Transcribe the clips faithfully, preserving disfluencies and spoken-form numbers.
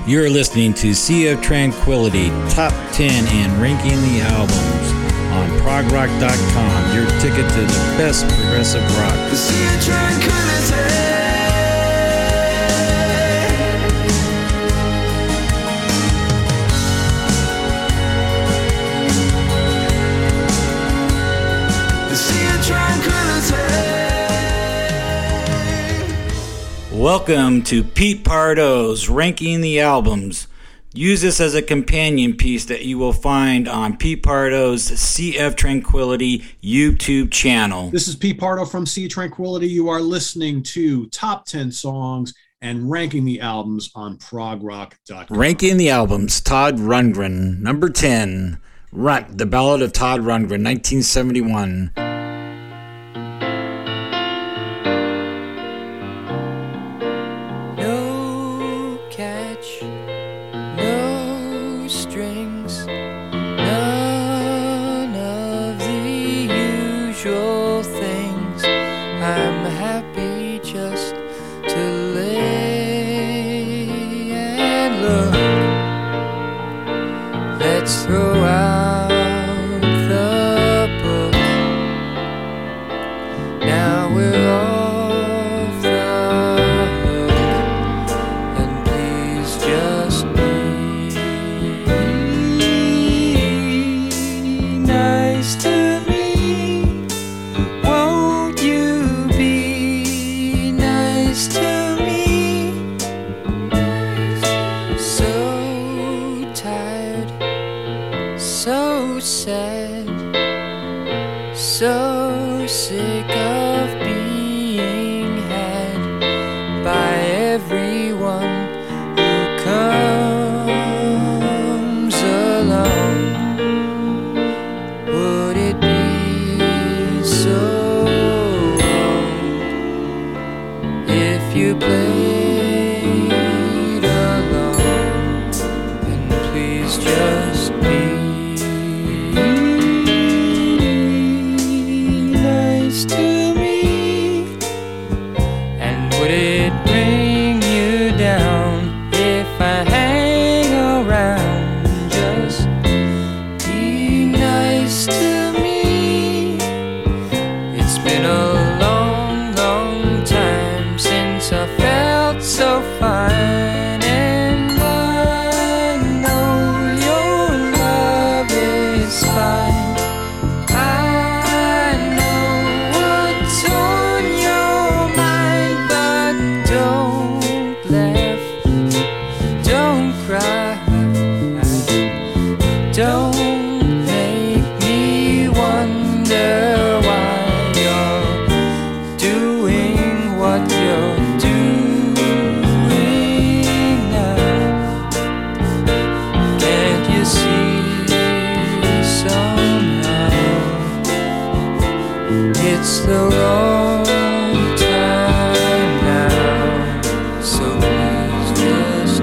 You're listening to Sea of Tranquility Top ten and Ranking the Albums on prog rock dot com, your ticket to the best progressive rock. The Sea of Tranquility. Welcome to Pete Pardo's Ranking the Albums. Use this as a companion piece that you will find on Pete Pardo's Sea of Tranquility YouTube channel. This is Pete Pardo from Sea of Tranquility. You are listening to Top ten Songs and Ranking the Albums on prog rock dot com. Ranking the Albums, Todd Rundgren. Number ten, Runt, The Ballad of Todd Rundgren, nineteen seventy-one. Throw out the book. Now we're off the hook, and please just be nice to me. Won't you be nice to me? So tired, so sad, so sick of being had by everyone who comes along. Would it be so wrong if you played along? And please just be to me. And would it bring you down if I hang around? Just be nice to me. It's been a long, long time since I felt so fine, and I know your love is fine. Don't make me wonder why you're doing what you're doing now. Can't you see somehow it's the wrong time now? So please just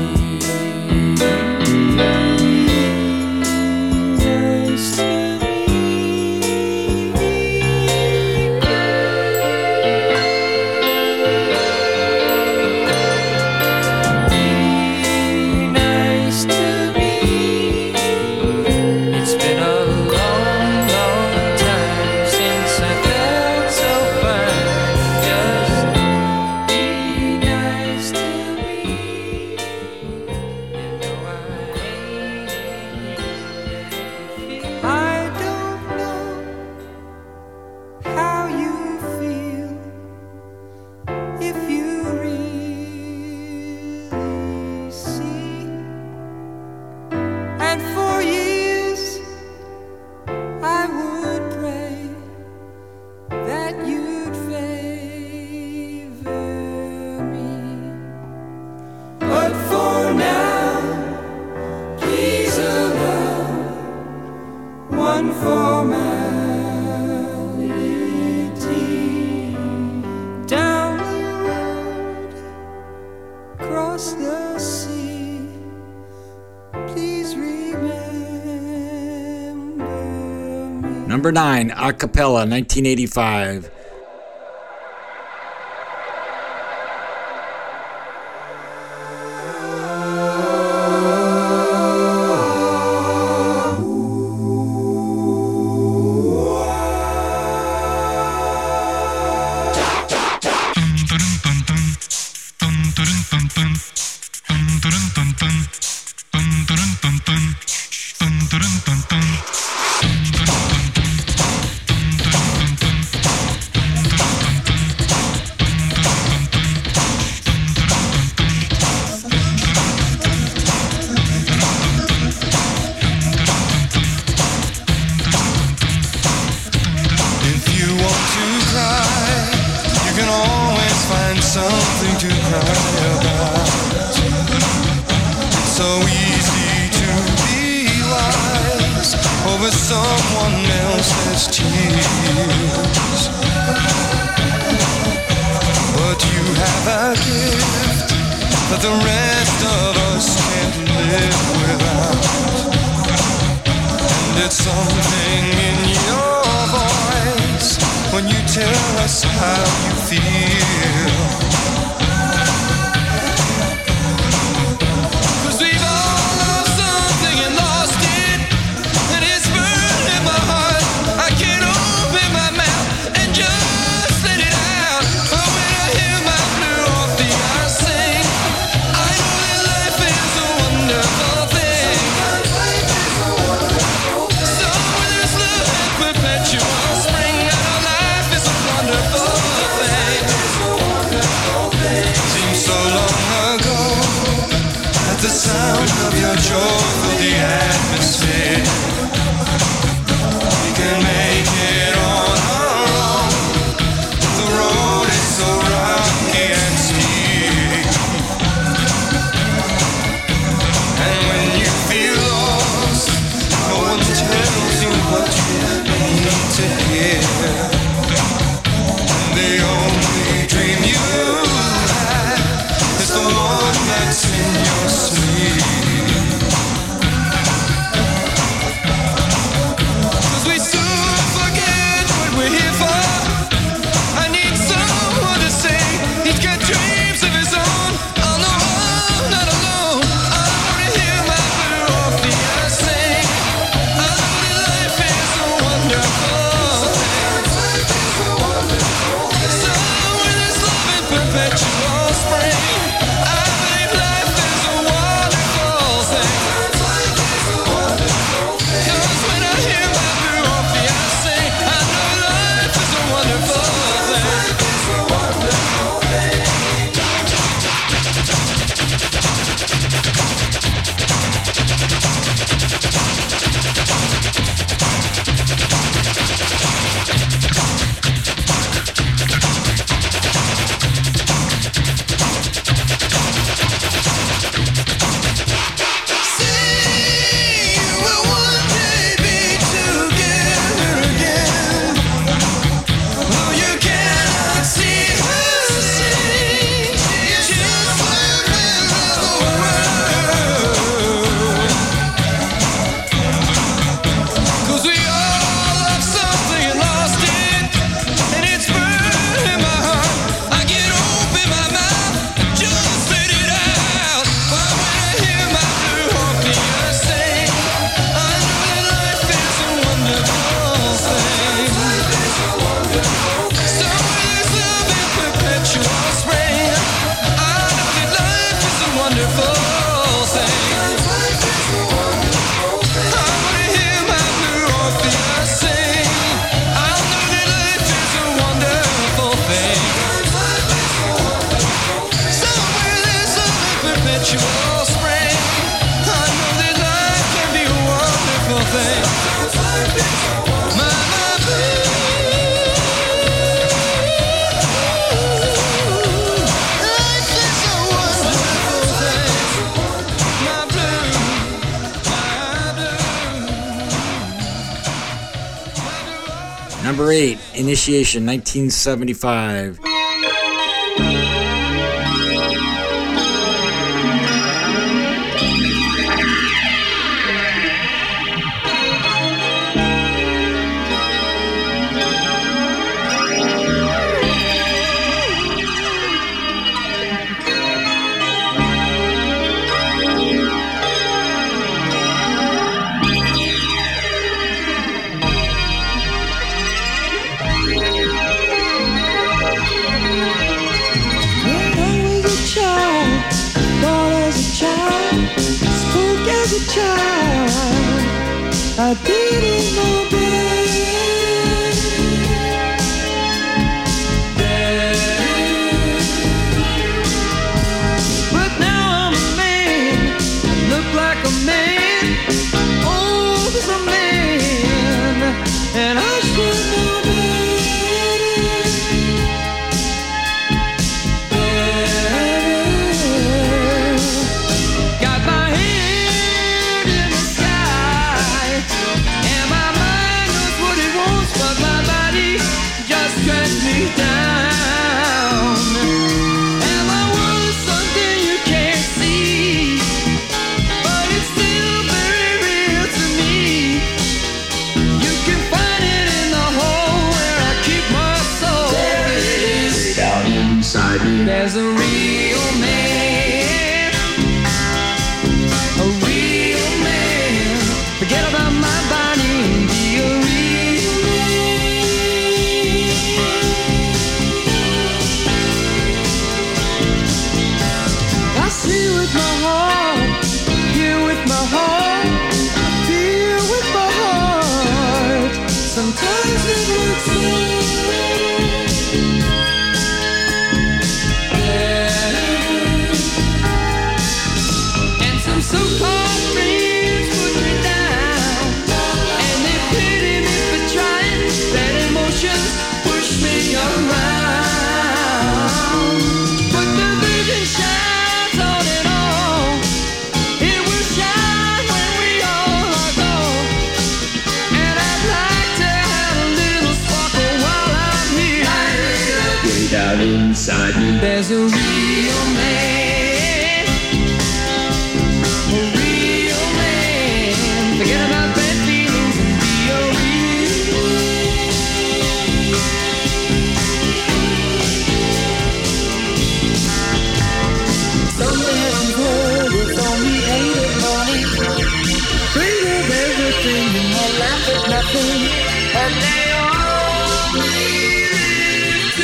Number nine, Acapella, nineteen eighty-five. something to cry about. It's so easy to be wise over someone else's tears. But you have a gift that the rest of us can't live without. And it's something in your voice when you tell us how you feel. 'Cause we've all loved something and lost it, and it's burning my heart. I can't open my mouth and just let it out. But when I hear my blue off the eyes sing, I know that life is a wonderful thing. So when there's love and perpetual spring, I know life is a wonderful thing. Seems so long ago at the sound of your joy fill the atmosphere. We can make it on our own. The road is so rocky and steep. And when you feel lost, no one tells you what you need to hear. And the only dream you have is the one that's in your sleep. 'Cause we soon forget what we're here for. I need someone to say he's got dreams of his own. Oh no, I'm not alone. I wanna hear my blue off the eyes sing. I know that life is a wonderful thing. So when there's love and perpetual spring, I believe life is a wonderful thing. 'Cause when I hear my blue off the eyes sing, I know life is a wonderful thing. See, we'll one day be together again. Though you cannot see her sing, she's living in the world. 'Cause we all have something and lost it, and it's burning my heart. I can't open my mouth and just let it out. But when I hear my blue harpy sing, I know that life is a wonderful thing. So when there's love in perpetual spring, I know that life is a wonderful thing. I wanna hear my blue harpy sing. I know that life is a wonderful thing. So when there's love in perpetual spring, I know that life can be a wonderful thing. My, my blue, life is a wonderful thing. My blue, my blue. Number eight, Initiation, nineteen seventy-five. I didn't know better. But now I'm a man, look like a man, old as a man, and I should know better. inside me. There's a real man, a real man. Forget about my body and be a real man. I see with my heart, hear with my heart, feel with my heart. Sometimes it looks like so-called friends put me down, and they pity me for trying. Bad emotions push me around, but the vision shines on it all. It will shine when we all are gone, and I'd like to have a little sparkle while I'm here. Way down inside me, there's a real man. Forget about bad feelings and be a real somewhere I'm told it's only eight in the morning. Afraid of everything and I laugh at nothing. And they all lead to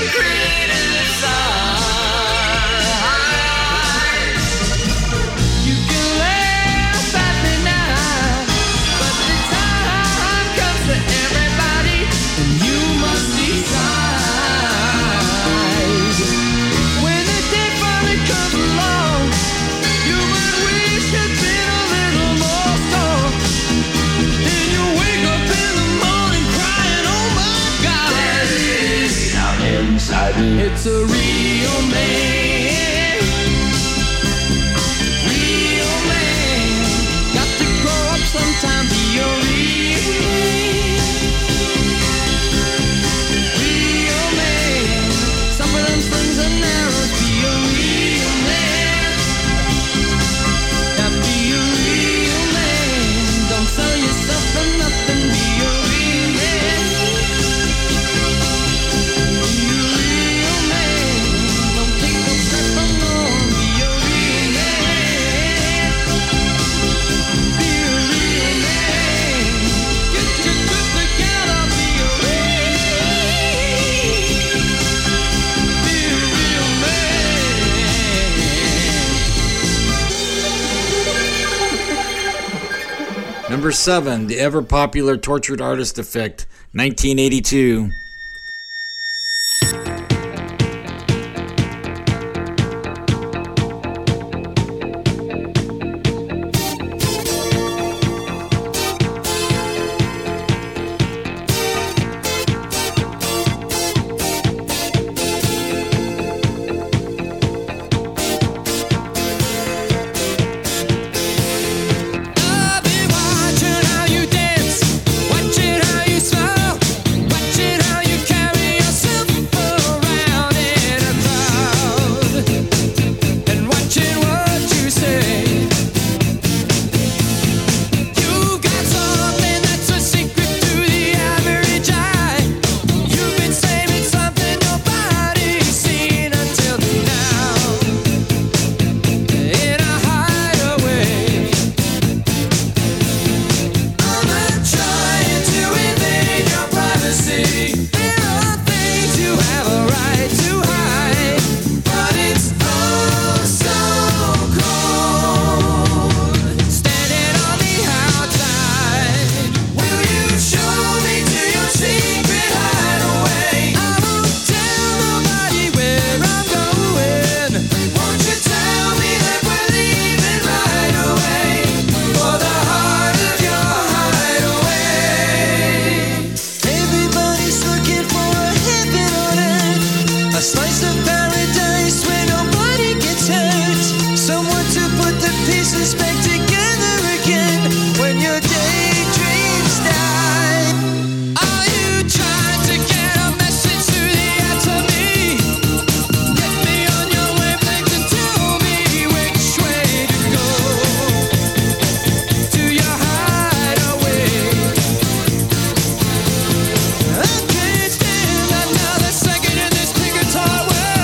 criticize. You can laugh at me now, but the time comes to everybody, and you must decide. When the day finally comes along, you might wish you'd been a little more strong. Then you wake up in the morning crying, oh my God, there it is down inside me. It's a real man, real man. Got to grow up sometime, be a real man, real man. Some of them slings and arrows, be a real man. Now be a real man. Don't sell yourself for nothing, be a real man. Be a real man. Don't take no crap for no one, be a real man. Be a real man. Get your good together, be a real Be a real man. Number seven, the ever popular Tortured Artist Effect, nineteen eighty-two. I've been watching how you dance, watching how you smile, watching how you carry yourself around in a crowd, and watching what you say. You got something that's a secret to the average eye. You've been saving something nobody's seen until now, in a hideaway. I'm not trying to invade your privacy. There are things you have a right to hide, but it's oh so cold. Standing on the outside, will you show me to your secret hideaway? I won't tell nobody where I'm going. Won't you tell me that we're leaving right away for the heart of your hideaway? Everybody's looking for a heaven on earth, a slice of paradise where nobody gets hurt, someone to put the pieces back together again when your daydreams die. Are you trying to get a message through the air to me? Get me on your wavelength and tell me which way to go to your hideaway. I can't stand another second in this pink guitar way.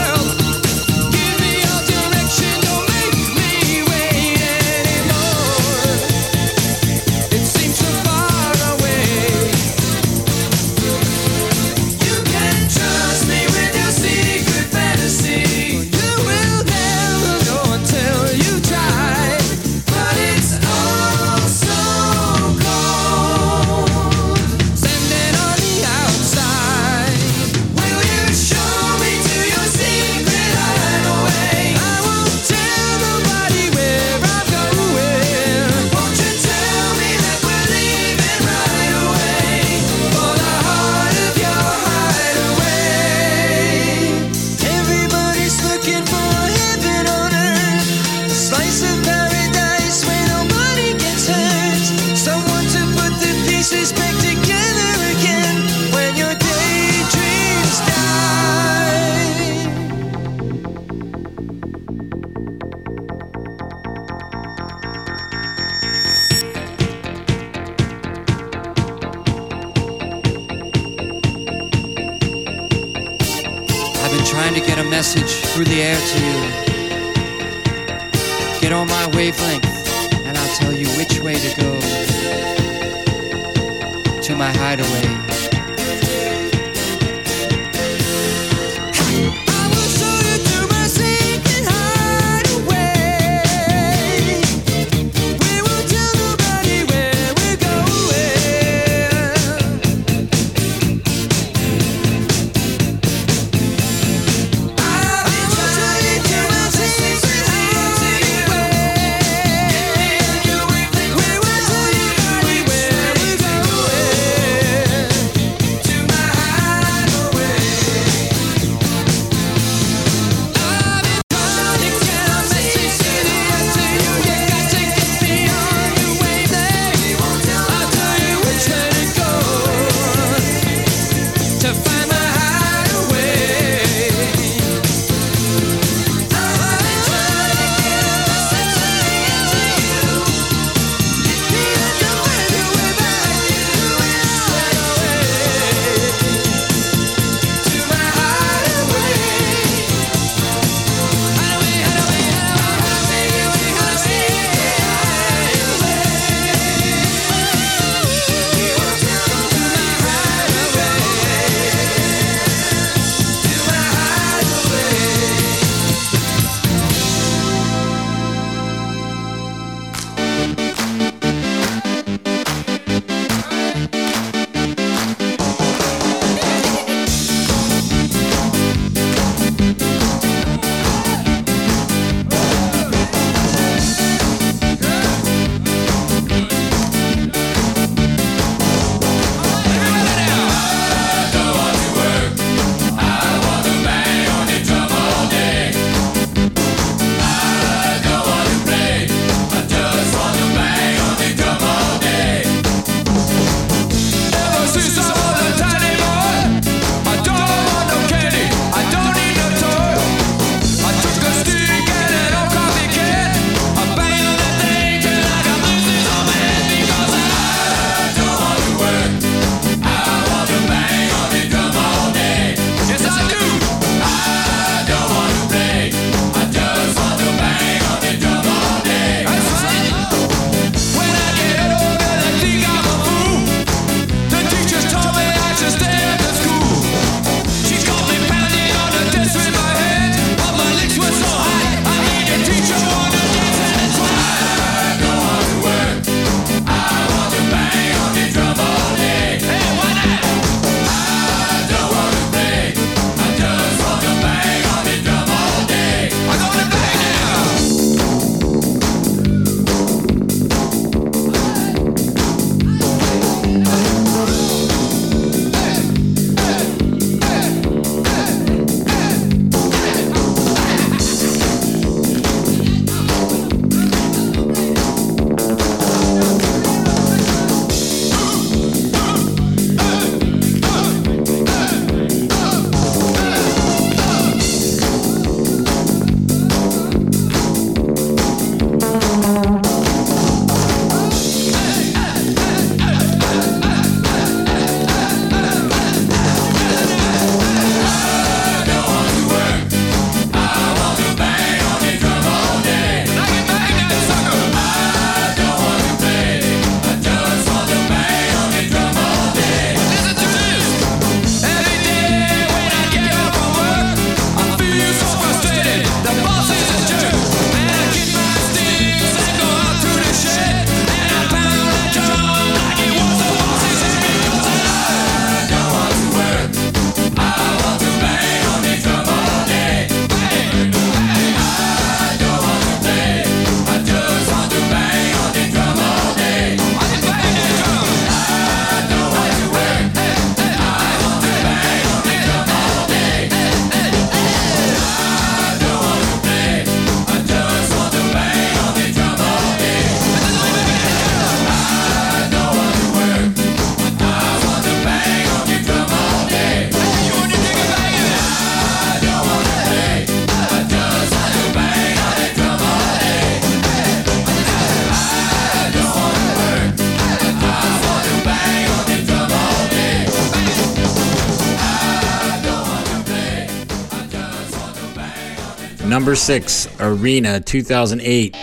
I've been trying to get a message through the air to you. Get on my wavelength, and I'll tell you which way to go to my hideaway. I will show you to my secret hideaway. We won't tell nobody where we're going. I will show you to my secret hideaway. We won't tell nobody where we're going. Number six, Arena, two thousand eight.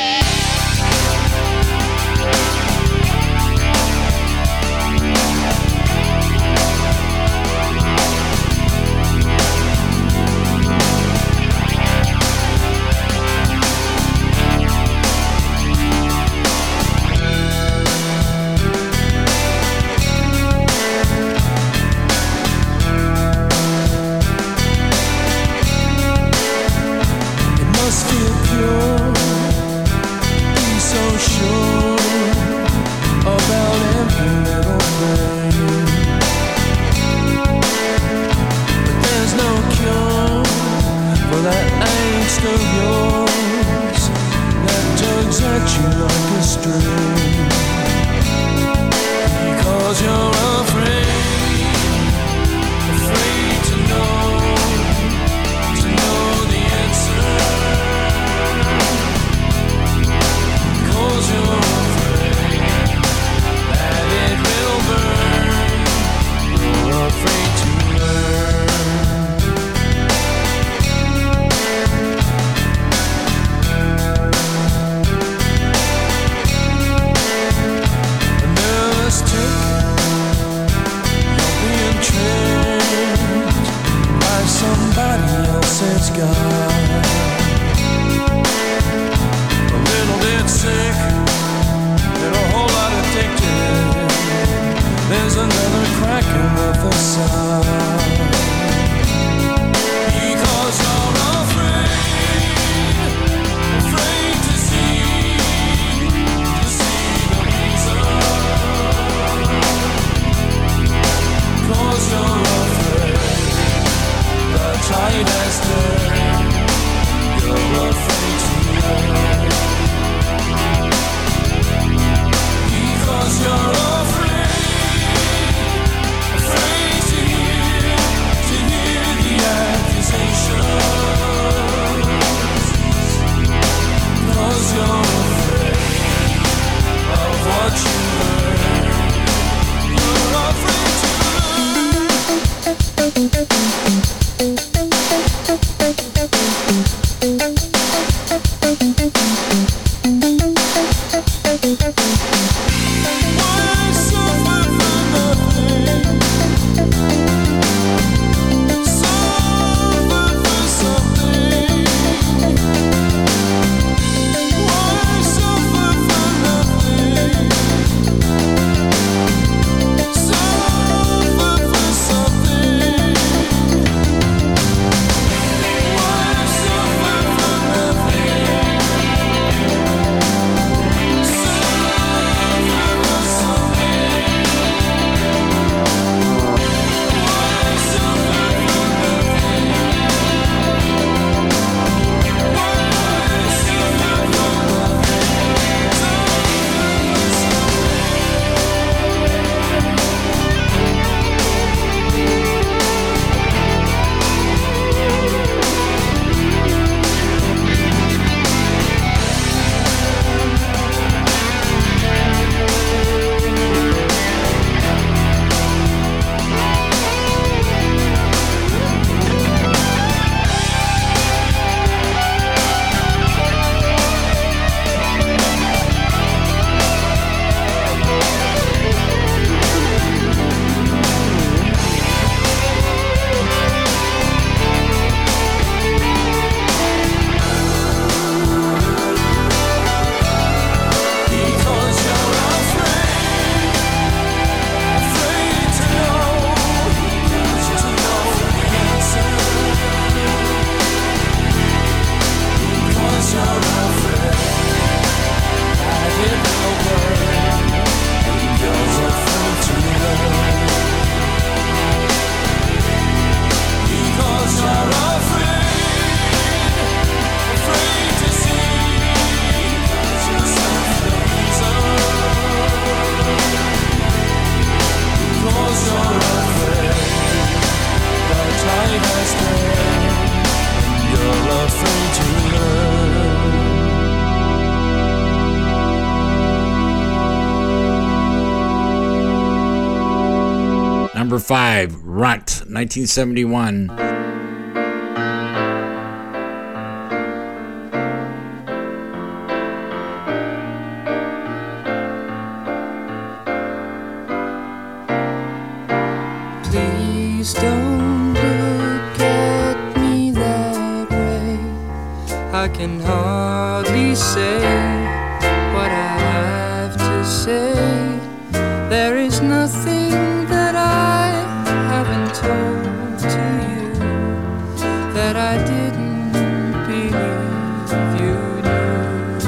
It must feel pure, be so sure about every little thing. But there's no cure for that angst of yours that tugs at you like a string. Because you're afraid, afraid to know, to know the answer. Cause you're afraid that it will burn. You're afraid to learn. A nervous tick, you're being tricked by somebody else's God. A little bit sick, and a whole lot addicted. There's another crack in the facade. Because you're afraid, afraid to see, to see the reason. Cause you're afraid, the tide has turned. You're afraid to learn. Because you're afraid, afraid to hear, to hear the accusations. Because you're afraid of what you heard. You're afraid to Why suffer for nothing? Suffer for something. Why suffer for nothing? Suffer for something. Why suffer for nothing? Because you're afraid, afraid to know, to know the answer. Because you're afraid that it will burn. You're afraid to learn. Because you're afraid, afraid to see. Yourself the reason. Because you're afraid, the tide has turned. You're afraid to learn. Number five, Runt, nineteen seventy-one. Please don't look at me that way. I can hardly say what I have to say. There is nothing that I haven't told to you that I didn't believe you knew.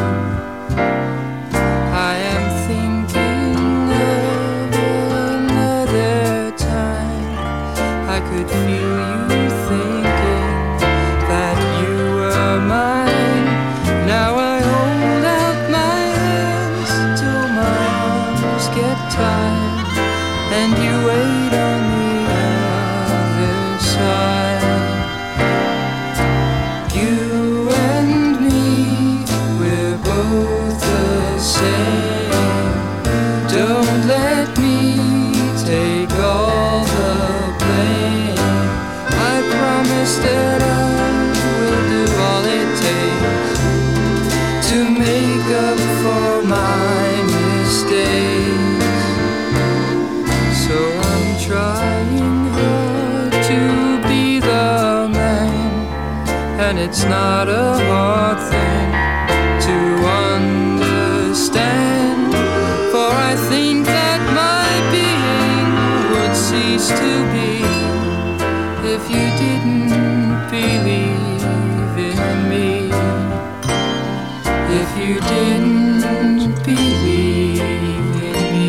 I am thinking of another time. I could feel you thinking that you were mine. Now I hold out my hands till my arms get tired, and you wait on the other side. You and me, we're both the same. Don't let me take all the blame. I promise that I will do all it takes to make up for my mistakes. So I'm trying hard to be the man, and it's not a hard thing to understand. For I think that my being would cease to be if you didn't believe in me. If you didn't believe in me.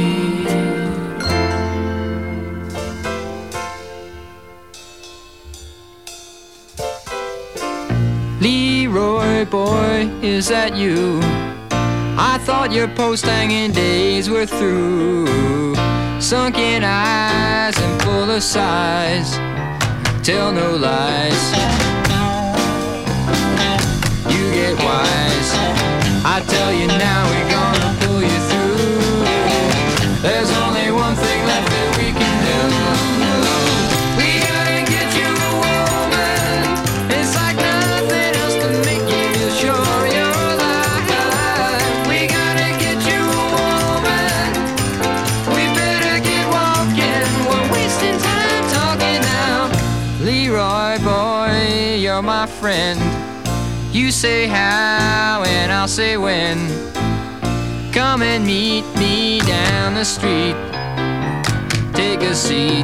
Leroy boy, is that you? I thought your post-hanging days were through. Sunken eyes and full of sighs, tell no lies. You get wise. I tell you now, we're gonna pull you through. There's only one thing left that we can do. We gotta get you a woman. It's like nothing else to make you feel sure you're alive. We gotta get you a woman. We better get walking. We're wasting time talking now. Leroy boy, you're my friend. You say how and I'll say when. Come and meet me down the street. Take a seat.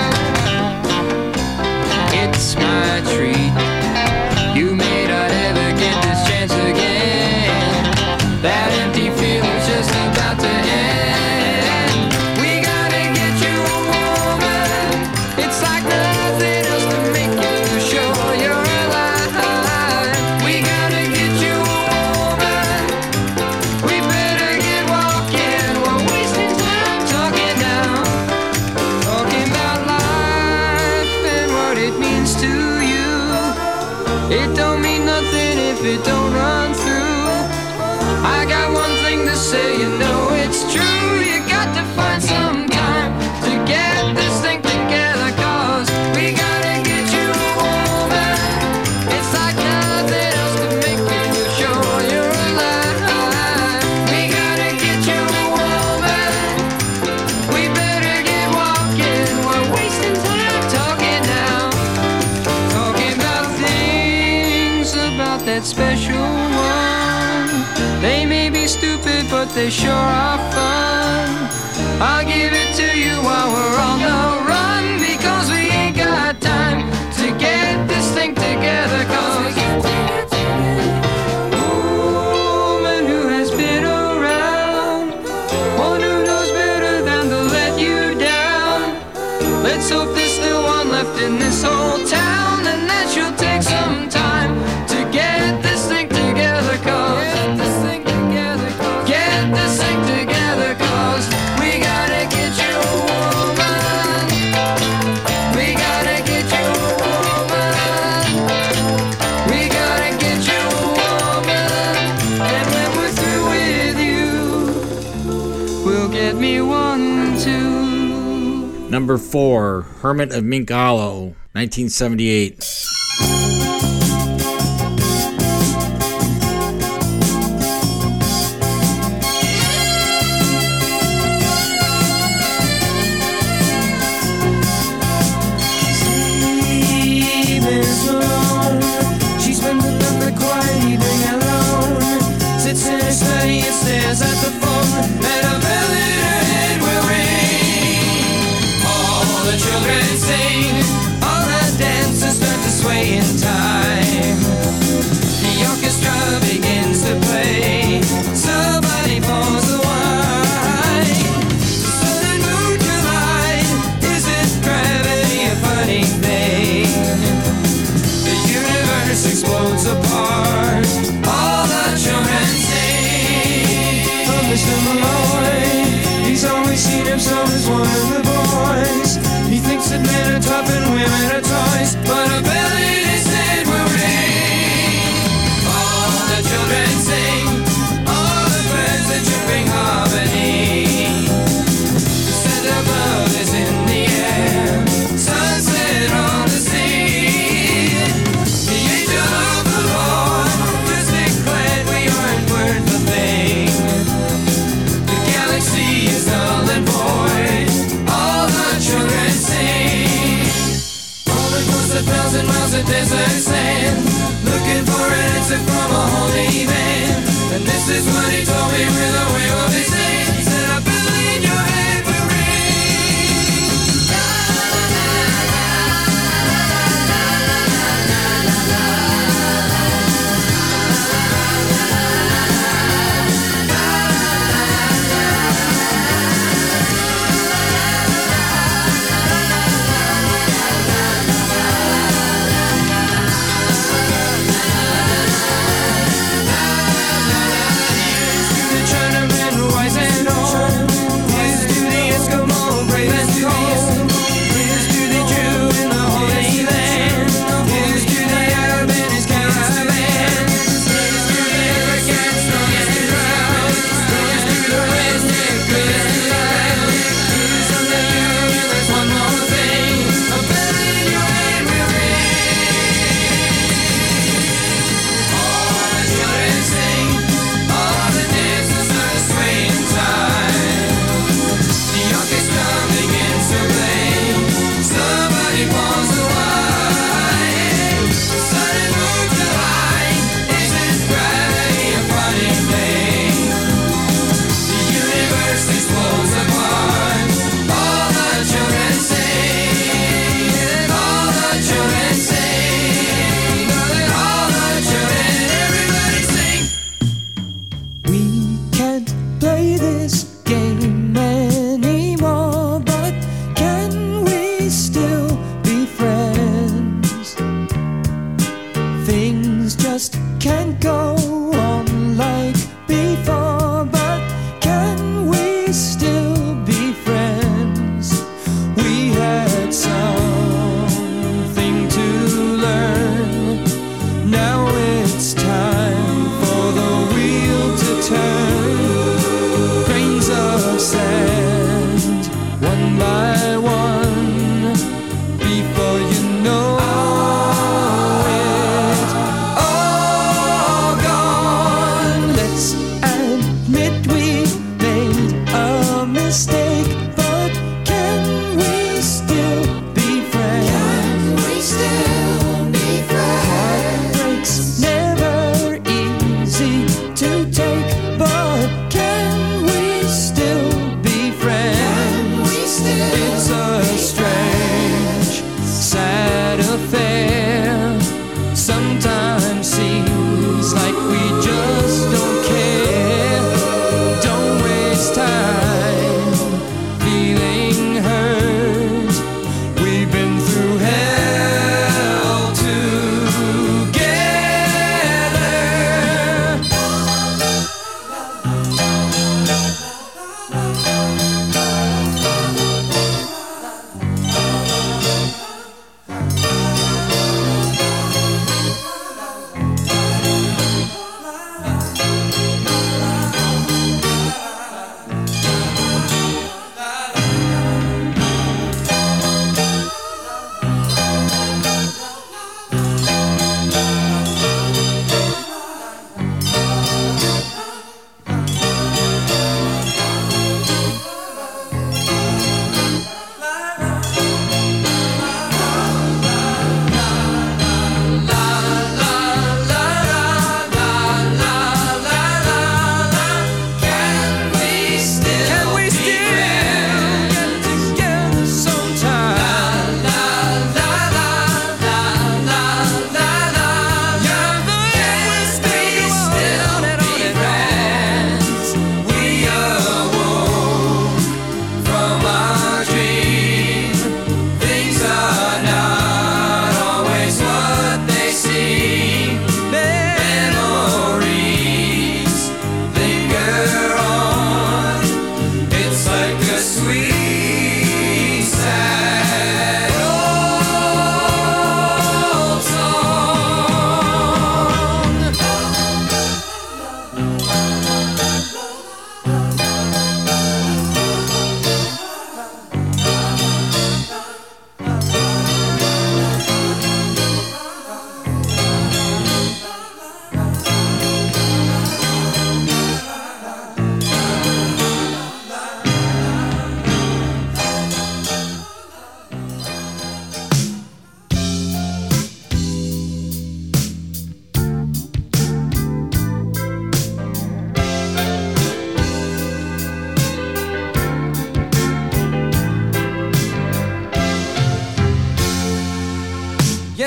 It's my treat. You may not ever get this chance again. That empty feeling's just about to end. We gotta get you a woman. It's like nothing else to make you sure you're alive. We gotta get you a woman. We better get walking. We're wasting time talking now. Talking about life and what it means to you. It don't mean nothing if it don't run through. I got one thing to say, you know it's true. You got to find some time to get this thing together, cause we gotta get you a woman. It's like nothing else to make you feel sure you're alive. We gotta get you a woman. We better get walking. We're wasting time talking now. Talking about things about that special one. They may be stupid, but they sure are fun. I'll give it to you while we're on the run, because we ain't got time to get this thing together, cause woman who has been around, one who knows better than to let you down. Let's hope there's still one left in this whole town, and that she'll take some time to get this thing together, cause get this thing together, cause get this thing together, cause we gotta get you a woman. We gotta get you a woman. We gotta get you a woman. And when we're through with you, we'll get me one too. Number four, Hermit of Mink Hollow, nineteen seventy-eight. time. The orchestra begins to play. Somebody pours the wine. The sun and moon collide. Isn't gravity a funny thing? The universe explodes apart. All the children sing. Oh, Mister Malloy, he's always seen himself as one of the boys. He thinks that men are tough and women are toys, but a bell in his head will ring. All the children sing, all the birds are chirping harmony. The scent of love is in the air, sunset on the sea. The angel of the Lord just declared we aren't worth a thing. The galaxy is null and void. All the children sing. All across a thousand miles of desert sand, looking for an answer from a holy man. And this is what he told me with a wave of his hand. He said, I believe in your head will ring. La la la la la la la la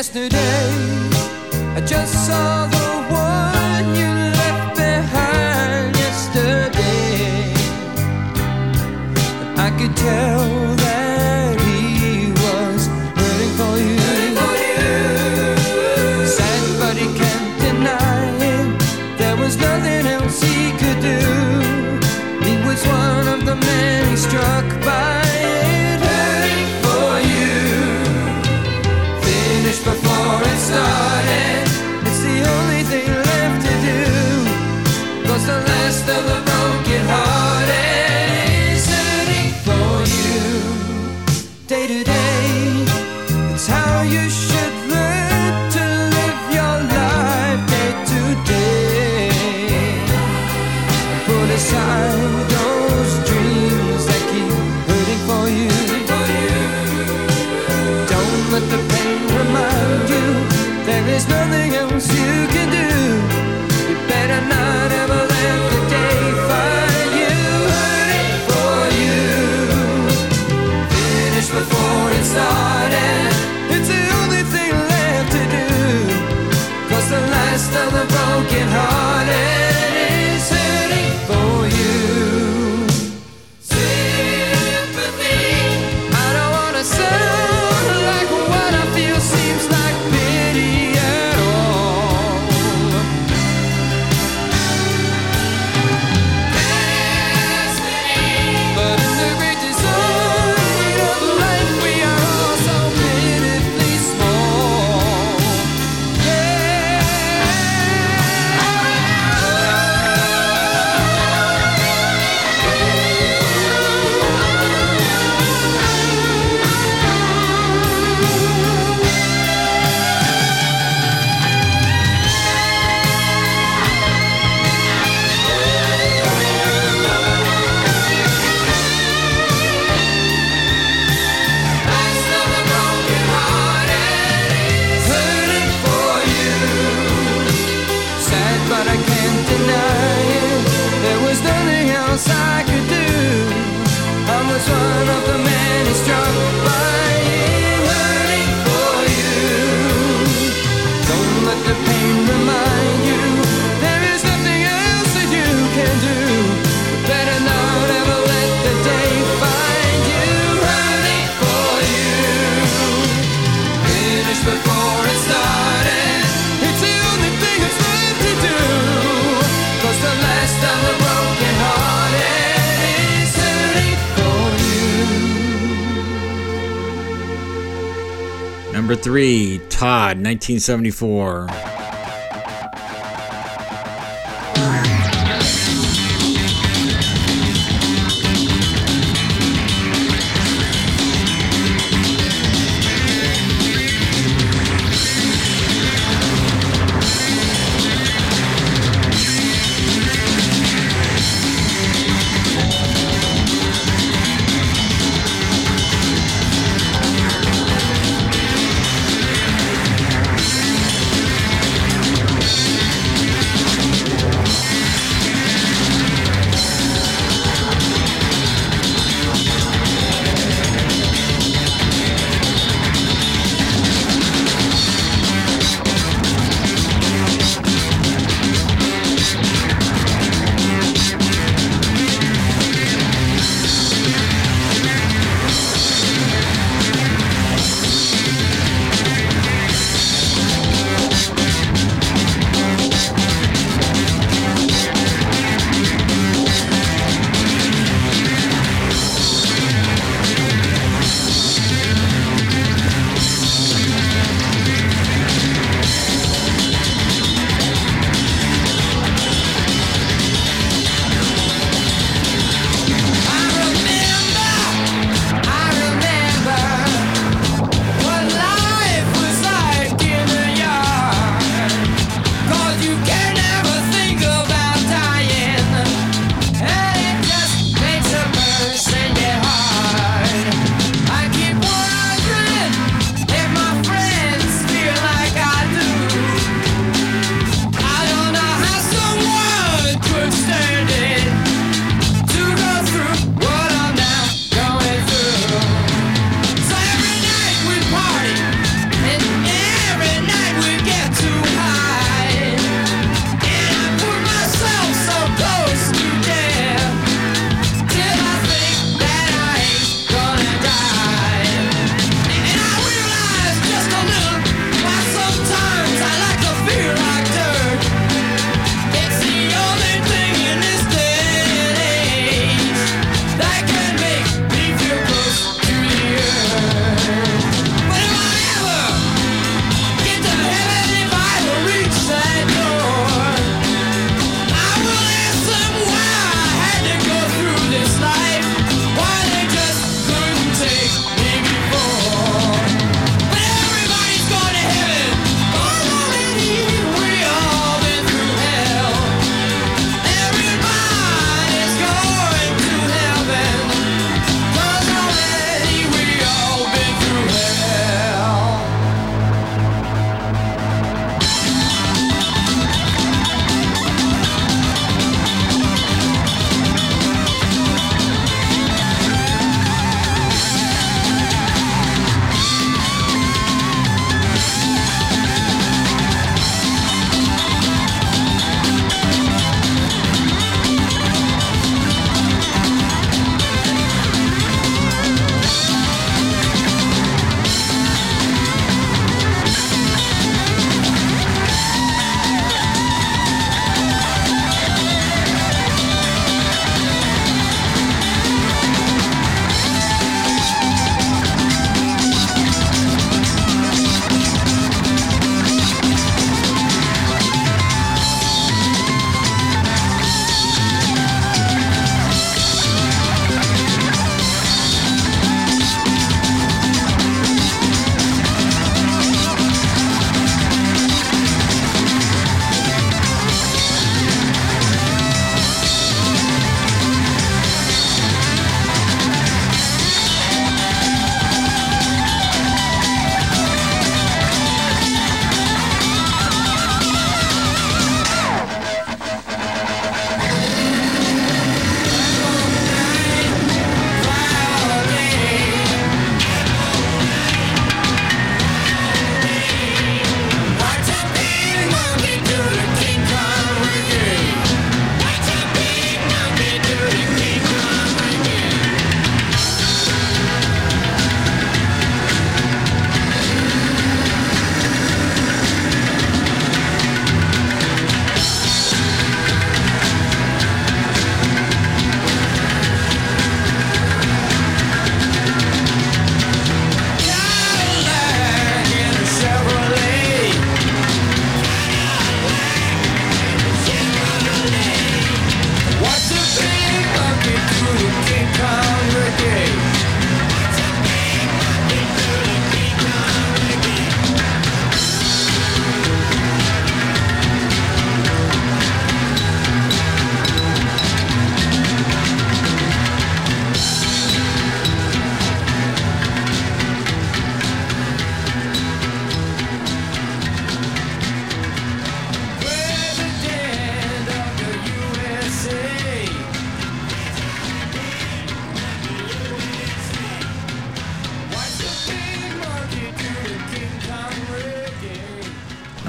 Yesterday, I just saw the one you left behind yesterday. And I could tell that he was hurting for you. Hurting for you. Sad, but he can't deny it. There was nothing else he could do. He was one of the many struck by it. Hurting for you. Finished before it started. It's the only thing left to do. 'Cause the last of the broken hearted is hurting for you. Day to day, it's how you should learn to live your life day to day. Put aside those dreams that keep hurting for you. Don't let the pain remind you there is nothing else you can do. You better not ever let the day find you hurting for you. Finish before it started. It's the only thing left to do. 'Cause the last of the broken hearted is hurting for you. Sympathy. I don't wanna sound like what I feel seems like pity at all. But in the great design of life, we are all so pitifully small. Last of the broken hearted is hurting for you. Sad, but I can't deny it. There was nothing else I could do. I was one of the many struck by it. Hurting for you. Don't let the pain remind you there is nothing else that you can do. Better not ever let the day find you hurting for you. Finish before it started. It's the only thing that's left to do. 'Cause the last of the broken hearted is hurting for you. Number three, Todd, nineteen seventy-four. Hurting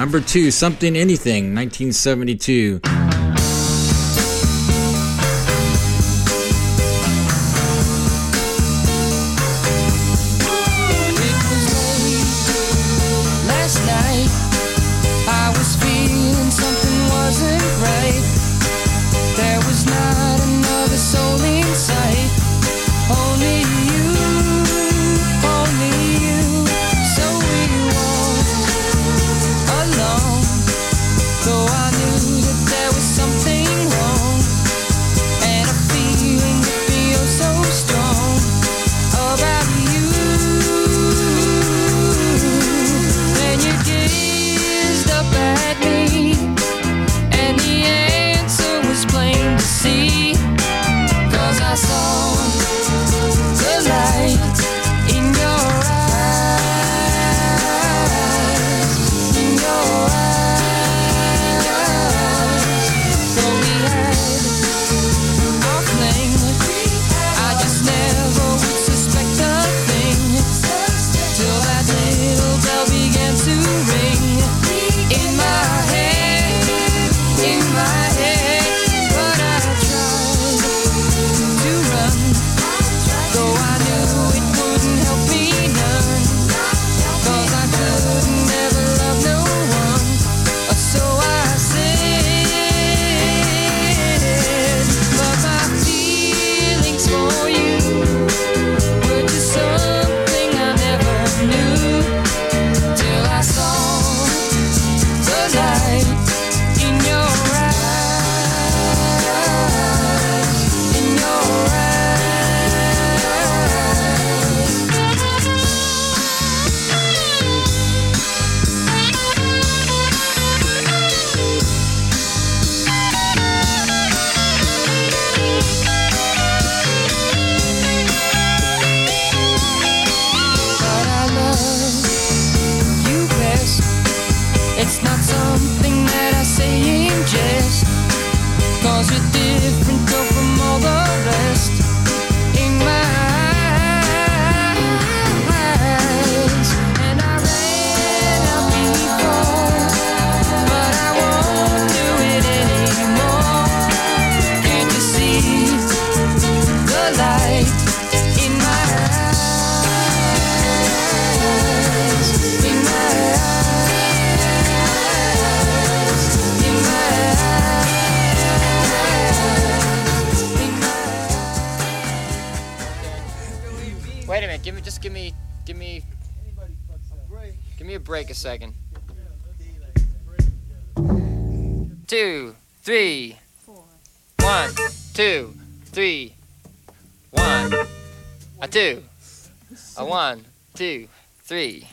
Number two, Something Anything, nineteen seventy-two. Last night, I was feeling something wasn't right. There was not another soul in sight. Only you, only you. So we walked alone, though I knew that there was something wrong, and a feeling that feels so strong about you. Then you gazed up at me, and the answer was plain to see, 'cause I saw the light in your eyes, in your eyes. Though we had our fling, I just never would suspect a thing, till that little bell began to ring in my head, in my head. But I tried to run, though I knew it wouldn't help me none, 'cause I couldn't never love no one, or so I said. But my feelings for you were just something I never knew, till I saw the light in your eyes, in your But I love you best. It's not something that I say in jest, 'cause you're different though from all the rest. In my eyes, and I ran out before, but I won't do it anymore. Can't you see the light in my eyes, in my eyes, in my eyes, in my eyes. Wait a minute, give me just give me give me give me a break a second. Two, three, one, two, three, one, a two, a one, two, three.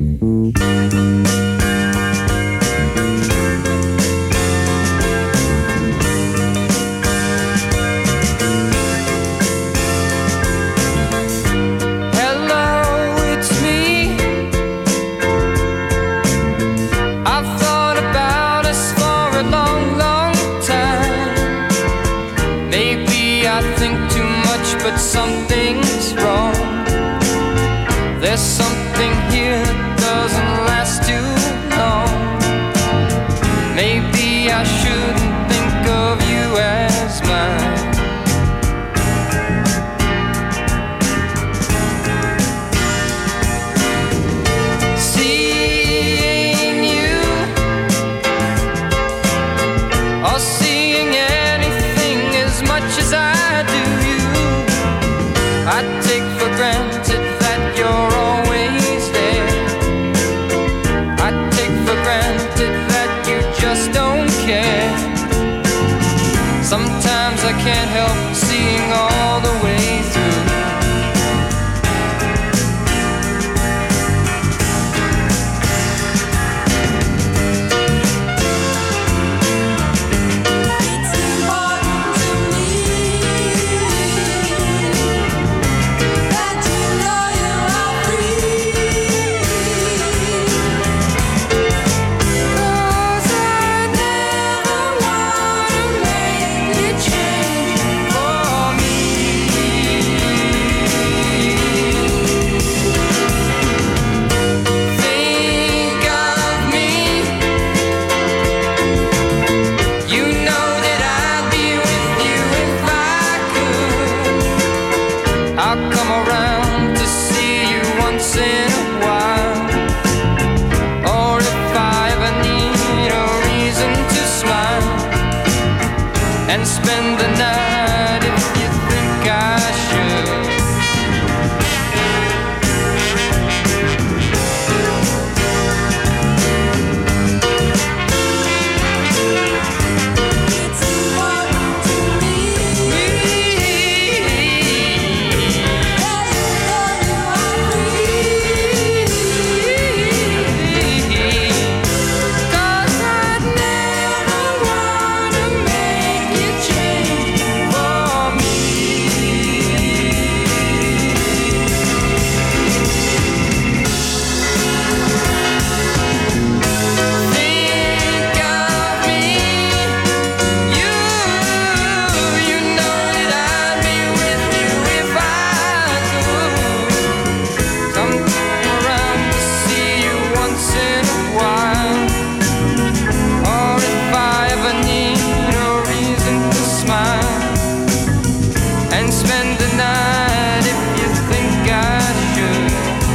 Hello, it's me. I've thought about us for a long, long time. Maybe I think too much, but something's wrong. There's something here that doesn't last too long. Maybe I shouldn't think of you as mine. Seeing you, or seeing anything as much as I do you, I take for granted that you're always there. I take for granted that you just don't care. Sometimes I can't help seeing all the way through. It's important to me that you know you are free. 'Cause I never wanna make you change. and spend the night if you think I should. It's important to me that you know you are free. 'Cause I'd never wanna make you change for me. Think of me, you, you know that I'd be with you if I could. Come around to see you once in a while, or if I ever need a reason to smile, and spend the night if you think I should.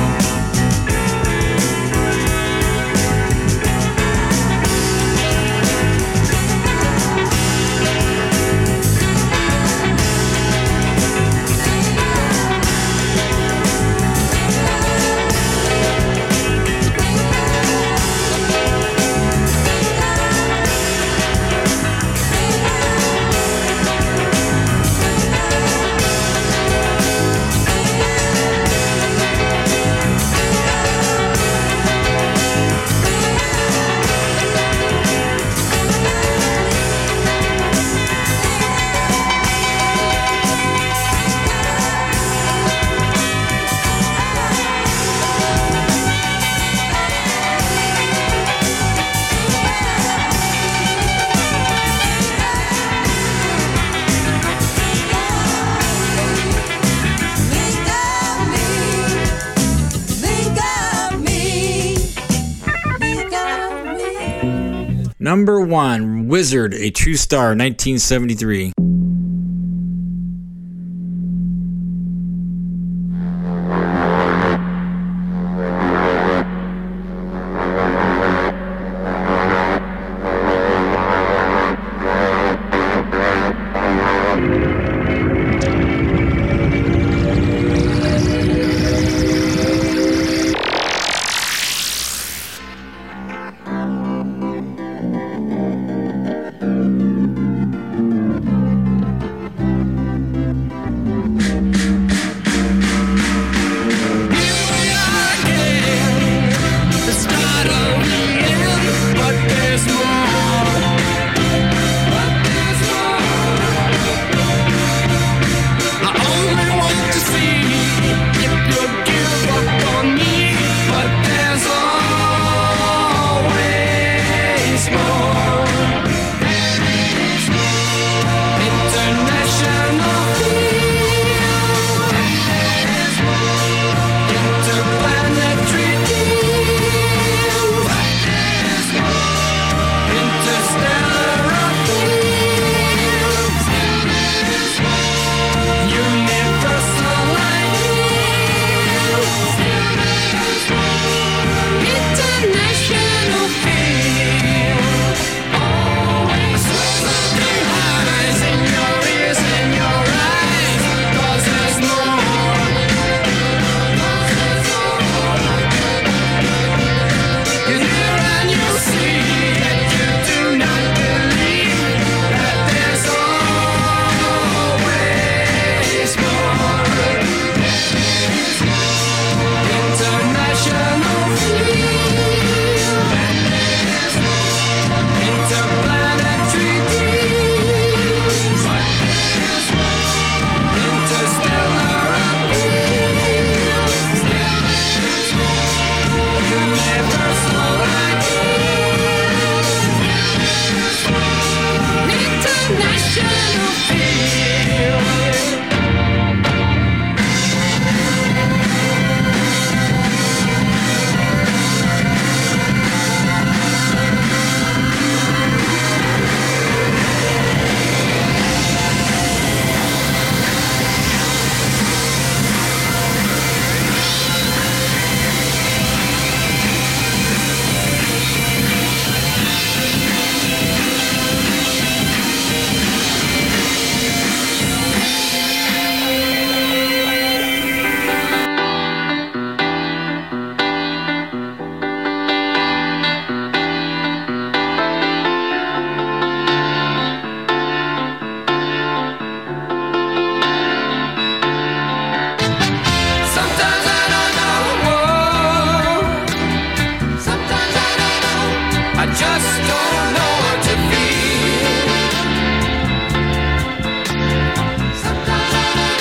Number one, Wizard, A True Star, nineteen seventy-three. International field. don't know what to feel. Sometimes I don't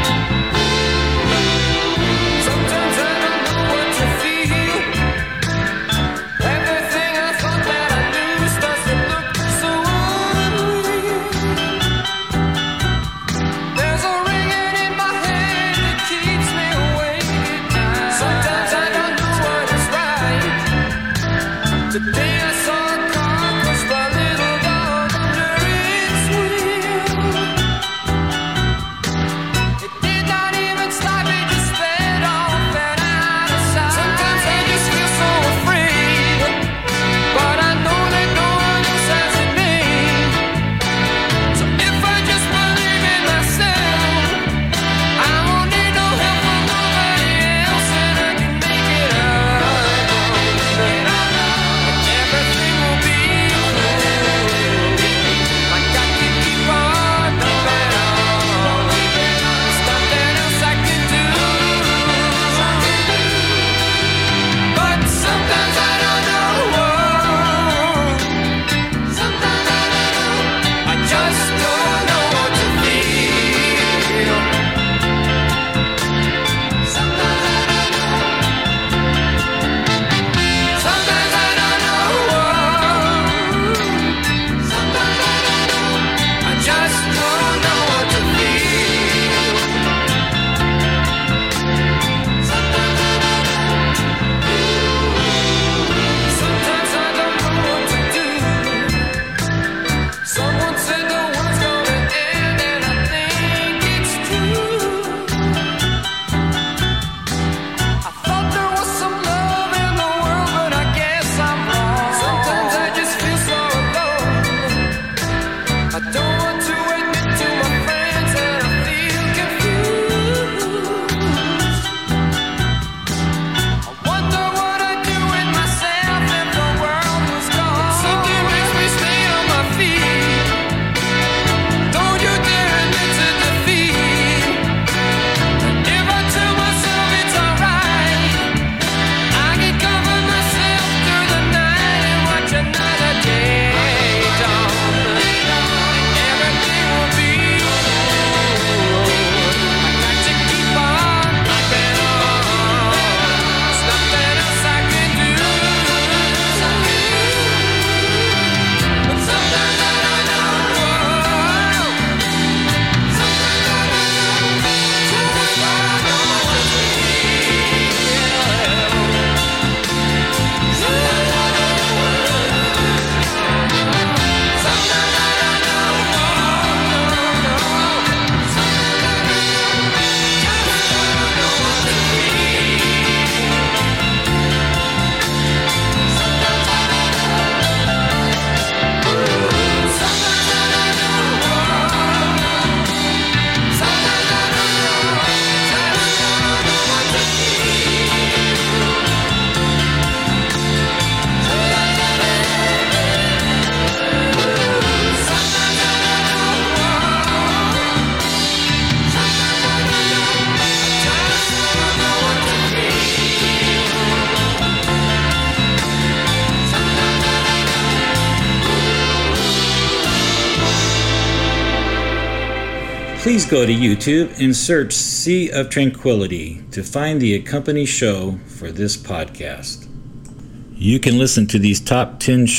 know what to feel. Everything I thought that I knew starts to look so unreal. There's a ringing in my head that keeps me awake at night. Sometimes I don't know what is right. Today I saw a car push my little dog under its wheel. It did not even stop, it just sped off and out of sight. Sometimes I just feel so afraid, but I know that no one else has it made. So if I just believe in myself, I won't need no help from nobody else, and I can make it out. And everything will be cool. I got to keep on moving on. There's nothing else I can do. But sometimes I don't know. Sometimes I don't know. I just don't know what to feel. Sometimes I don't know. Sometimes I don't know. Sometimes I don't know. I just don't know what to feel. Sometimes I don't know. Sometimes I don't know what to do. Someone said the world's gonna end, and I think it's true. I thought there was some love in the world, but I guess I'm wrong. Sometimes I just feel so alone. I don't want to admit to my friends that I feel confused. I wonder what I'd do with myself if the world was gone. Something makes me stay on my feet. Don't you dare admit to defeat. And if I tell myself it's alright, I can cover myself through the night and watch another day dawn. And everything will be cool. I got to keep on keeping on. There's nothing else I can do. But sometimes I don't know. Sometimes I don't know. Sometimes I don't know what to feel. Sometimes I don't know. Sometimes I don't know. Sometimes I don't know. Just don't know what to feel. Sometimes I don't know. Sometimes I don't know. Sometimes I don't know. Just don't know what to Please go to YouTube and search Sea of Tranquility to find the accompanying show for this podcast. You can listen to these top ten